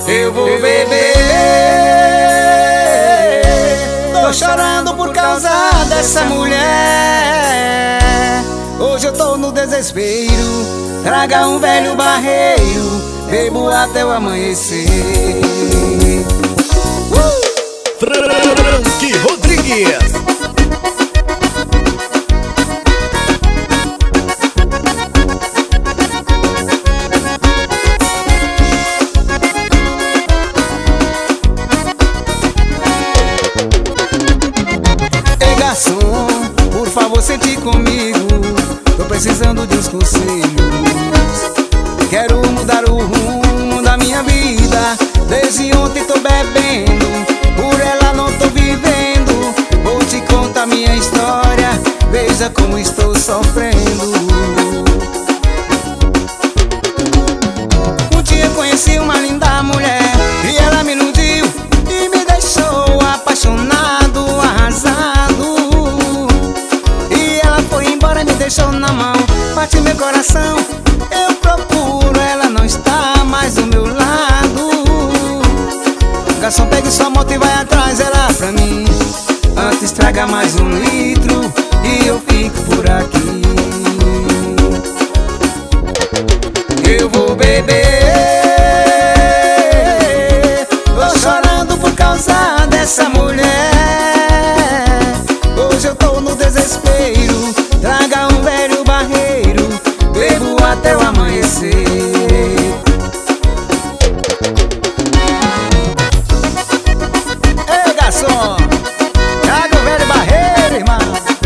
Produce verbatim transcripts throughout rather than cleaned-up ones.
Eu vou beber. Tô chorando por causa dessa mulher. Hoje eu tô no desespero. Traga um velho barreiro, bebo até o amanhecer. uh! Frank Rodrigues. Ei, garçom, por favor, sente comigo. Tô precisando de uns conselhos. Quero mudar o rumo da minha vida. Desde ontem tô bebendo, por ela não tô vivendo. Vou te contar minha história, veja como estou sofrendo. Um dia conheci uma linda mulher e ela me iludiu e me deixou apaixonado, arrasado. E ela foi embora e me deixou na mão. Bate meu coração, eu procuro, ela não está mais do meu lado. Garçom, pegue sua moto e vai atrás dela pra mim. Antes traga mais um litro e eu fico por aqui. Eu vou beber. Tô chorando por causa dessa mulher. Hoje eu tô no desespero. Traga um velho barreiro, bebo até o amanhecer. Ei, garçom, traga o velho barreiro, irmão.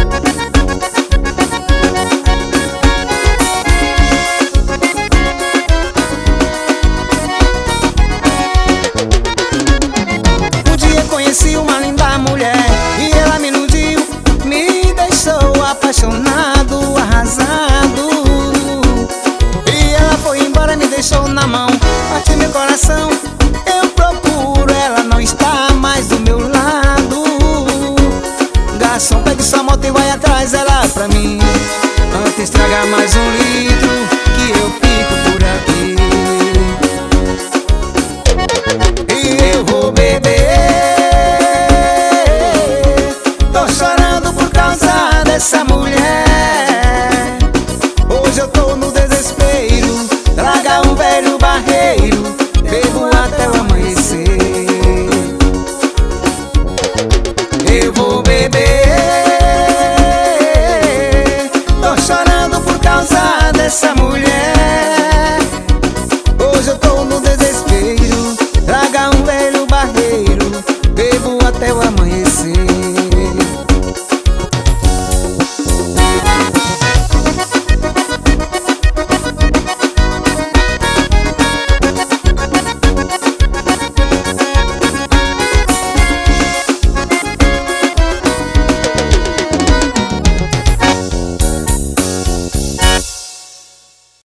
Um dia conheci uma linda mulher e ela me iludiu, me deixou apaixonado, arrasado. E ela foi embora e me deixou na mão. Bate meu coração, eu procuro, ela não está mais do meu lado. Garçom, pegue sua moto e vai atrás dela pra mim. Antes traga mais um litro